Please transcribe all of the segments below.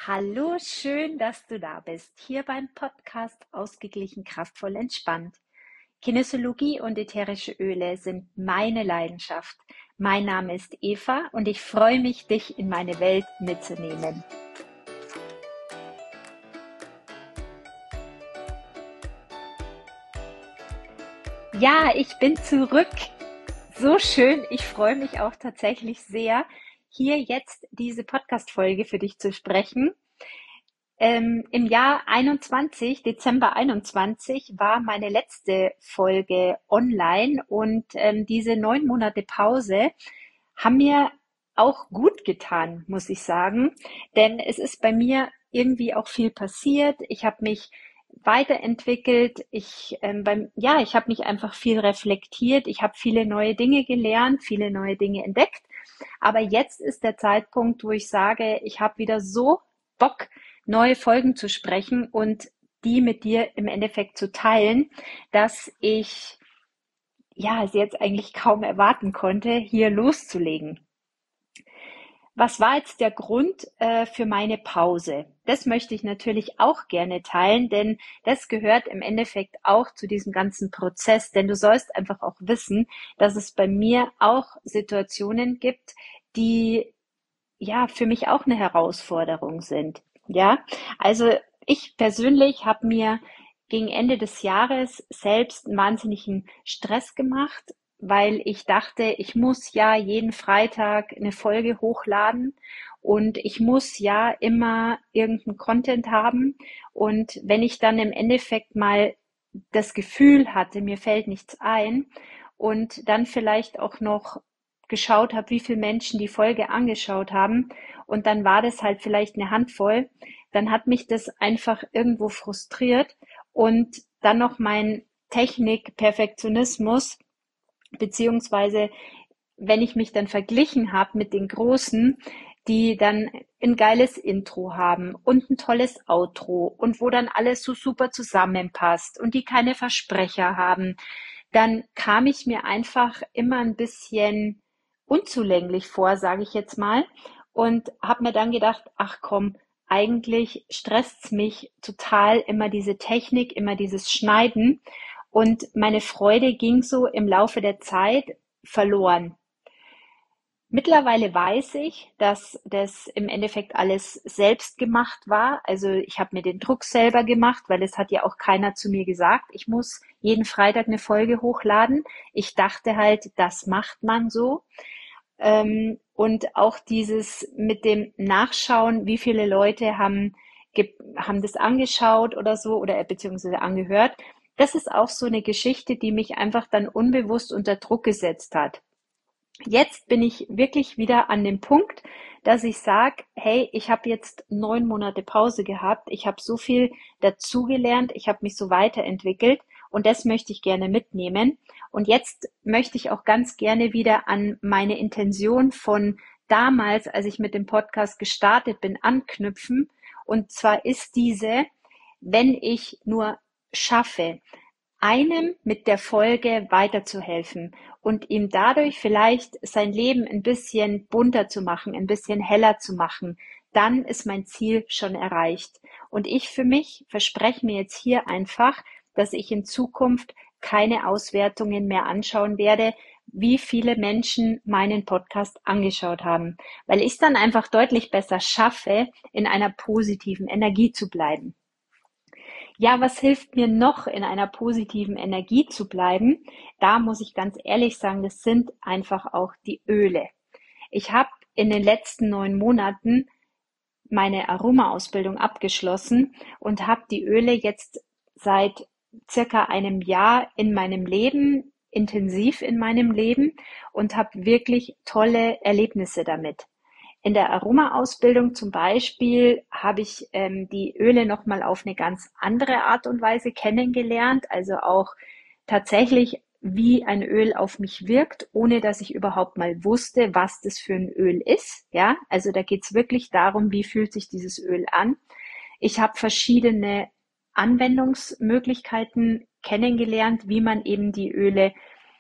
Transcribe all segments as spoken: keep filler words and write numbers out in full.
Hallo, schön, dass du da bist, hier beim Podcast Ausgeglichen, kraftvoll, entspannt. Kinesiologie und ätherische Öle sind meine Leidenschaft. Mein Name ist Eva und ich freue mich, dich in meine Welt mitzunehmen. Ja, ich bin zurück. So schön. Ich freue mich auch tatsächlich sehr, hier jetzt diese Podcast-Folge für dich zu sprechen. Ähm, im Jahr einundzwanzig, Dezember einundzwanzig, war meine letzte Folge online und ähm, diese neun Monate Pause haben mir auch gut getan, muss ich sagen, denn es ist bei mir irgendwie auch viel passiert. Ich habe mich weiterentwickelt. Ich ähm, beim ja, ich habe mich einfach viel reflektiert. Ich habe viele neue Dinge gelernt, viele neue Dinge entdeckt. Aber jetzt ist der Zeitpunkt, wo ich sage, ich habe wieder so Bock, neue Folgen zu sprechen und die mit dir im Endeffekt zu teilen, dass ich ja es jetzt eigentlich kaum erwarten konnte, hier loszulegen. Was war jetzt der Grund äh, für meine Pause? Das möchte ich natürlich auch gerne teilen, denn das gehört im Endeffekt auch zu diesem ganzen Prozess. Denn du sollst einfach auch wissen, dass es bei mir auch Situationen gibt, die ja für mich auch eine Herausforderung sind. Ja, also ich persönlich habe mir gegen Ende des Jahres selbst einen wahnsinnigen Stress gemacht, weil ich dachte, ich muss ja jeden Freitag eine Folge hochladen und ich muss ja immer irgendeinen Content haben. Und wenn ich dann im Endeffekt mal das Gefühl hatte, mir fällt nichts ein und dann vielleicht auch noch geschaut habe, wie viele Menschen die Folge angeschaut haben und dann war das halt vielleicht eine Handvoll, dann hat mich das einfach irgendwo frustriert und dann noch mein Technik-Perfektionismus, beziehungsweise wenn ich mich dann verglichen habe mit den Großen, die dann ein geiles Intro haben und ein tolles Outro und wo dann alles so super zusammenpasst und die keine Versprecher haben, dann kam ich mir einfach immer ein bisschen unzulänglich vor, sage ich jetzt mal, und habe mir dann gedacht, ach komm, eigentlich stresst's mich total immer diese Technik, immer dieses Schneiden und meine Freude ging so im Laufe der Zeit verloren. Mittlerweile weiß ich, dass das im Endeffekt alles selbst gemacht war. Also ich habe mir den Druck selber gemacht, weil es hat ja auch keiner zu mir gesagt, ich muss jeden Freitag eine Folge hochladen. Ich dachte halt, das macht man so. Ähm, und auch dieses mit dem Nachschauen, wie viele Leute haben, ge- haben das angeschaut oder so oder äh, beziehungsweise angehört. Das ist auch so eine Geschichte, die mich einfach dann unbewusst unter Druck gesetzt hat. Jetzt bin ich wirklich wieder an dem Punkt, dass ich sage, hey, ich habe jetzt neun Monate Pause gehabt, ich habe so viel dazugelernt, ich habe mich so weiterentwickelt und das möchte ich gerne mitnehmen. Und jetzt möchte ich auch ganz gerne wieder an meine Intention von damals, als ich mit dem Podcast gestartet bin, anknüpfen. Und zwar ist diese, wenn ich nur schaffe, einem mit der Folge weiterzuhelfen und ihm dadurch vielleicht sein Leben ein bisschen bunter zu machen, ein bisschen heller zu machen, dann ist mein Ziel schon erreicht. Und ich für mich verspreche mir jetzt hier einfach, dass ich in Zukunft keine Auswertungen mehr anschauen werde, wie viele Menschen meinen Podcast angeschaut haben, weil ich es dann einfach deutlich besser schaffe, in einer positiven Energie zu bleiben. Ja, was hilft mir noch, in einer positiven Energie zu bleiben? Da muss ich ganz ehrlich sagen, das sind einfach auch die Öle. Ich habe in den letzten neun Monaten meine Aroma-Ausbildung abgeschlossen und habe die Öle jetzt seit circa einem Jahr in meinem Leben, intensiv in meinem Leben und habe wirklich tolle Erlebnisse damit. In der Aroma-Ausbildung zum Beispiel habe ich ähm, die Öle nochmal auf eine ganz andere Art und Weise kennengelernt, also auch tatsächlich, wie ein Öl auf mich wirkt, ohne dass ich überhaupt mal wusste, was das für ein Öl ist. Ja, also da geht's wirklich darum, wie fühlt sich dieses Öl an. Ich habe verschiedene Anwendungsmöglichkeiten kennengelernt, wie man eben die Öle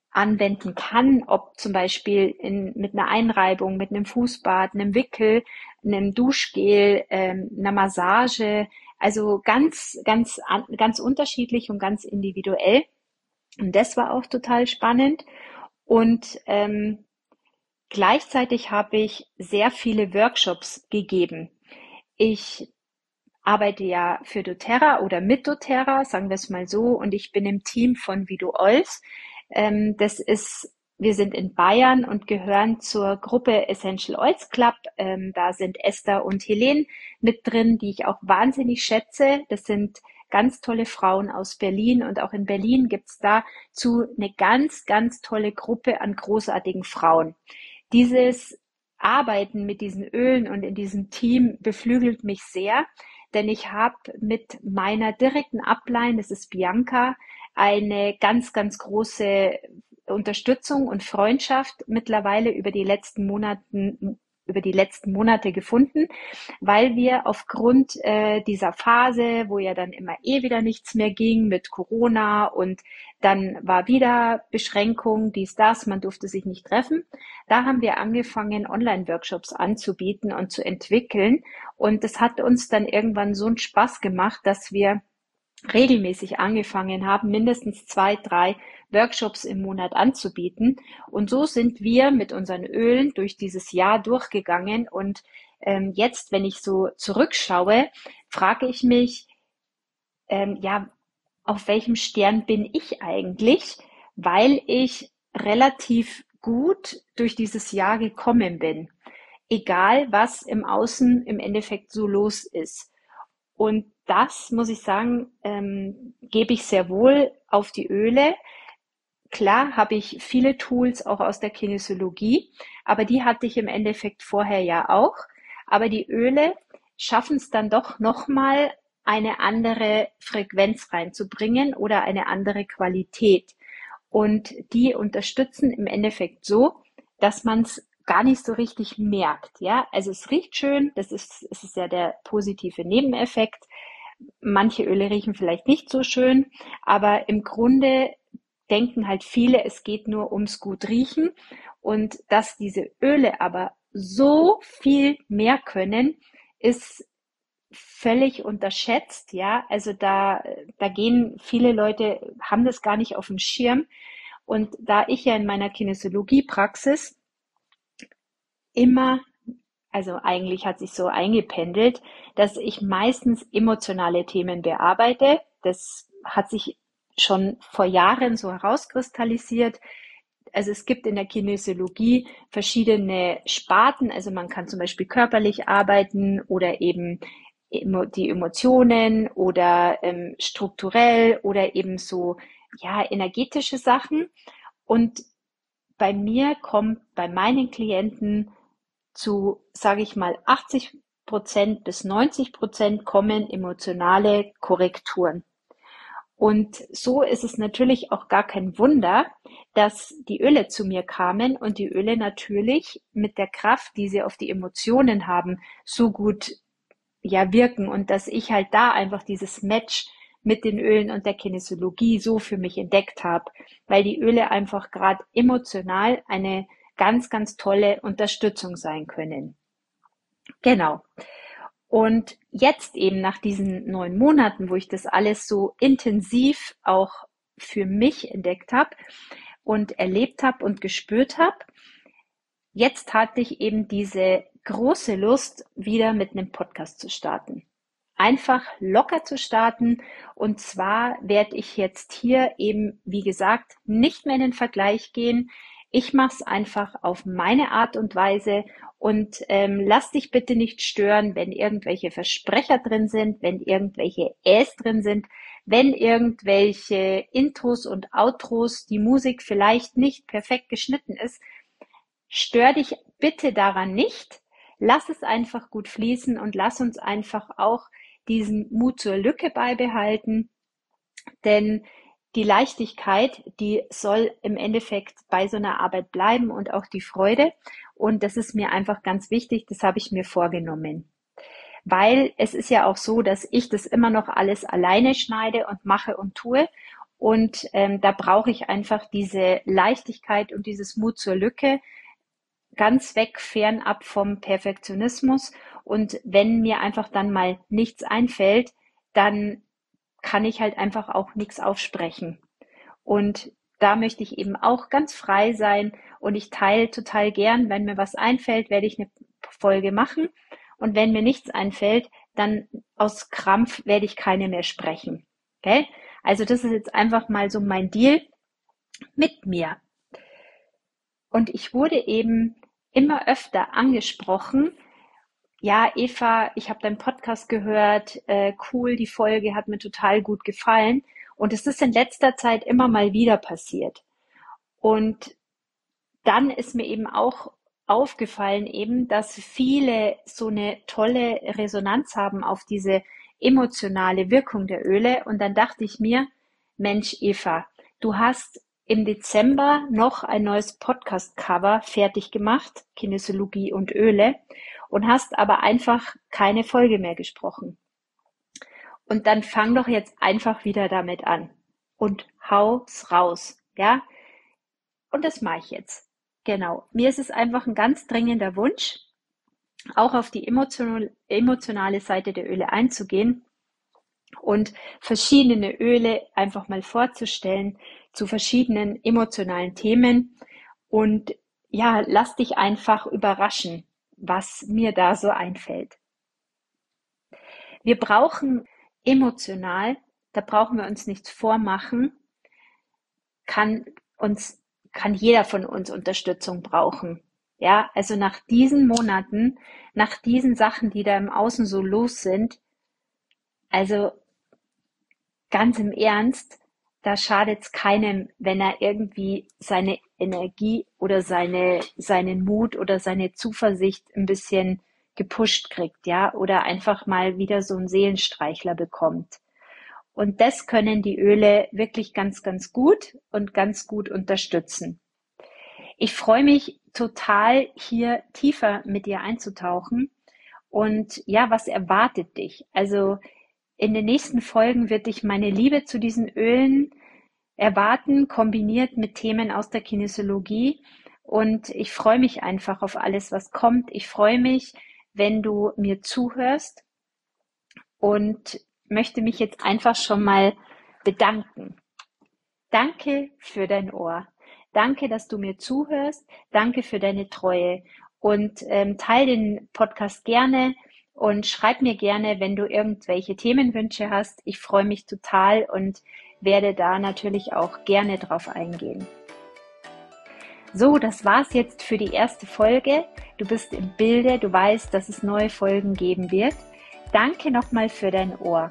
anwenden kann, ob zum Beispiel in, mit einer Einreibung, mit einem Fußbad, einem Wickel, einem Duschgel, ähm, einer Massage, also ganz, ganz, ganz unterschiedlich und ganz individuell. Und das war auch total spannend. Und ähm, gleichzeitig habe ich sehr viele Workshops gegeben. Ich arbeite ja für doTERRA oder mit doTERRA, sagen wir es mal so, und ich bin im Team von Vido Oils. Ähm, das ist, wir sind in Bayern und gehören zur Gruppe Essential Oils Club. Ähm, da sind Esther und Helene mit drin, die ich auch wahnsinnig schätze. Das sind ganz tolle Frauen aus Berlin, und auch in Berlin gibt's dazu eine ganz, ganz tolle Gruppe an großartigen Frauen. Dieses Arbeiten mit diesen Ölen und in diesem Team beflügelt mich sehr, denn ich habe mit meiner direkten Upline, das ist Bianca, eine ganz, ganz große Unterstützung und Freundschaft mittlerweile über die letzten Monaten, über die letzten Monate gefunden, weil wir aufgrund äh, dieser Phase, wo ja dann immer eh wieder nichts mehr ging mit Corona, und dann war wieder Beschränkung, dies, das, man durfte sich nicht treffen. Da haben wir angefangen, Online-Workshops anzubieten und zu entwickeln. Und das hat uns dann irgendwann so einen Spaß gemacht, dass wir regelmäßig angefangen haben, mindestens zwei, drei Workshops im Monat anzubieten. Und so sind wir mit unseren Ölen durch dieses Jahr durchgegangen. Und ähm, jetzt, wenn ich so zurückschaue, frage ich mich, ähm, ja, auf welchem Stern bin ich eigentlich, weil ich relativ gut durch dieses Jahr gekommen bin, egal was im Außen im Endeffekt so los ist. Und das, muss ich sagen, ähm, gebe ich sehr wohl auf die Öle. Klar habe ich viele Tools auch aus der Kinesiologie, aber die hatte ich im Endeffekt vorher ja auch. Aber die Öle schaffen es dann doch nochmal, eine andere Frequenz reinzubringen oder eine andere Qualität. Und die unterstützen im Endeffekt so, dass man es gar nicht so richtig merkt. Ja, also es riecht schön, das ist, es ist ja der positive Nebeneffekt. Manche Öle riechen vielleicht nicht so schön, aber im Grunde denken halt viele, es geht nur ums gut riechen, und dass diese Öle aber so viel mehr können, ist völlig unterschätzt, ja. Also da, da gehen viele Leute, haben das gar nicht auf dem Schirm. Und da ich ja in meiner Kinesiologiepraxis immer, also eigentlich hat sich so eingependelt, dass ich meistens emotionale Themen bearbeite. Das hat sich schon vor Jahren so herauskristallisiert. Also es gibt in der Kinesiologie verschiedene Sparten. Also man kann zum Beispiel körperlich arbeiten oder eben die Emotionen oder ähm, strukturell oder eben so, ja, energetische Sachen. Und bei mir kommt bei meinen Klienten zu, sage ich mal, achtzig Prozent bis neunzig Prozent kommen emotionale Korrekturen. Und so ist es natürlich auch gar kein Wunder, dass die Öle zu mir kamen und die Öle natürlich mit der Kraft, die sie auf die Emotionen haben, so gut, ja, wirken, und dass ich halt da einfach dieses Match mit den Ölen und der Kinesiologie so für mich entdeckt habe, weil die Öle einfach gerade emotional eine ganz, ganz tolle Unterstützung sein können. Genau. Und jetzt eben nach diesen neun Monaten, wo ich das alles so intensiv auch für mich entdeckt habe und erlebt habe und gespürt habe, jetzt hatte ich eben diese große Lust, wieder mit einem Podcast zu starten. Einfach locker zu starten. Und zwar werde ich jetzt hier eben, wie gesagt, nicht mehr in den Vergleich gehen. Ich mache es einfach auf meine Art und Weise, und ähm, lass dich bitte nicht stören, wenn irgendwelche Versprecher drin sind, wenn irgendwelche Äs drin sind, wenn irgendwelche Intros und Outros, die Musik vielleicht nicht perfekt geschnitten ist. Stör dich bitte daran nicht. Lass es einfach gut fließen und lass uns einfach auch diesen Mut zur Lücke beibehalten, denn die Leichtigkeit, die soll im Endeffekt bei so einer Arbeit bleiben, und auch die Freude. Und das ist mir einfach ganz wichtig, das habe ich mir vorgenommen. Weil es ist ja auch so, dass ich das immer noch alles alleine schneide und mache und tue. Und ähm, da brauche ich einfach diese Leichtigkeit und dieses Mut zur Lücke, ganz weg, fernab vom Perfektionismus. Und wenn mir einfach dann mal nichts einfällt, dann kann ich halt einfach auch nichts aufsprechen. Und da möchte ich eben auch ganz frei sein und ich teile total gern, wenn mir was einfällt, werde ich eine Folge machen. Und wenn mir nichts einfällt, dann aus Krampf werde ich keine mehr sprechen. Okay? Also das ist jetzt einfach mal so mein Deal mit mir. Und ich wurde eben immer öfter angesprochen, ja, Eva, ich habe deinen Podcast gehört, äh, cool, die Folge hat mir total gut gefallen. Und es ist in letzter Zeit immer mal wieder passiert. Und dann ist mir eben auch aufgefallen eben, dass viele so eine tolle Resonanz haben auf diese emotionale Wirkung der Öle. Und dann dachte ich mir, Mensch, Eva, du hast im Dezember noch ein neues Podcast-Cover fertig gemacht, Kinesiologie und Öle, und hast aber einfach keine Folge mehr gesprochen. Und dann fang doch jetzt einfach wieder damit an und hau's raus, ja? Und das mache ich jetzt. Genau. Mir ist es einfach ein ganz dringender Wunsch, auch auf die emotional, emotionale Seite der Öle einzugehen und verschiedene Öle einfach mal vorzustellen zu verschiedenen emotionalen Themen. Und ja, lass dich einfach überraschen, was mir da so einfällt. Wir brauchen emotional, da brauchen wir uns nichts vormachen, kann uns, kann jeder von uns Unterstützung brauchen. Ja, also nach diesen Monaten, nach diesen Sachen, die da im Außen so los sind, also ganz im Ernst, da schadet es keinem, wenn er irgendwie seine Energie oder seine, seinen Mut oder seine Zuversicht ein bisschen gepusht kriegt, ja, oder einfach mal wieder so einen Seelenstreichler bekommt. Und das können die Öle wirklich ganz, ganz gut und ganz gut unterstützen. Ich freue mich total, hier tiefer mit dir einzutauchen. Und ja, was erwartet dich? Also in den nächsten Folgen wird dich meine Liebe zu diesen Ölen erwarten, kombiniert mit Themen aus der Kinesiologie. Und ich freue mich einfach auf alles, was kommt. Ich freue mich, wenn du mir zuhörst und möchte mich jetzt einfach schon mal bedanken. Danke für dein Ohr. Danke, dass du mir zuhörst. Danke für deine Treue. Und ähm, teile den Podcast gerne und schreib mir gerne, wenn du irgendwelche Themenwünsche hast. Ich freue mich total und werde da natürlich auch gerne drauf eingehen. So, das war's jetzt für die erste Folge. Du bist im Bilde, du weißt, dass es neue Folgen geben wird. Danke nochmal für dein Ohr.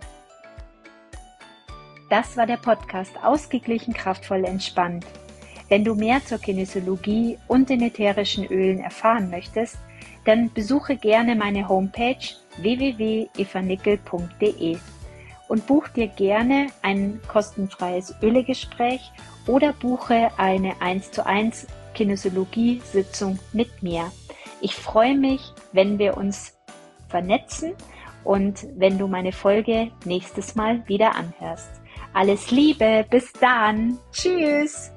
Das war der Podcast Ausgeglichen, kraftvoll, entspannt. Wenn du mehr zur Kinesiologie und den ätherischen Ölen erfahren möchtest, dann besuche gerne meine Homepage w w w punkt eva nickel punkt d e und buch dir gerne ein kostenfreies Ölegespräch oder buche eine eins zu eins Kinesiologie-Sitzung mit mir. Ich freue mich, wenn wir uns vernetzen und wenn du meine Folge nächstes Mal wieder anhörst. Alles Liebe, bis dann. Tschüss.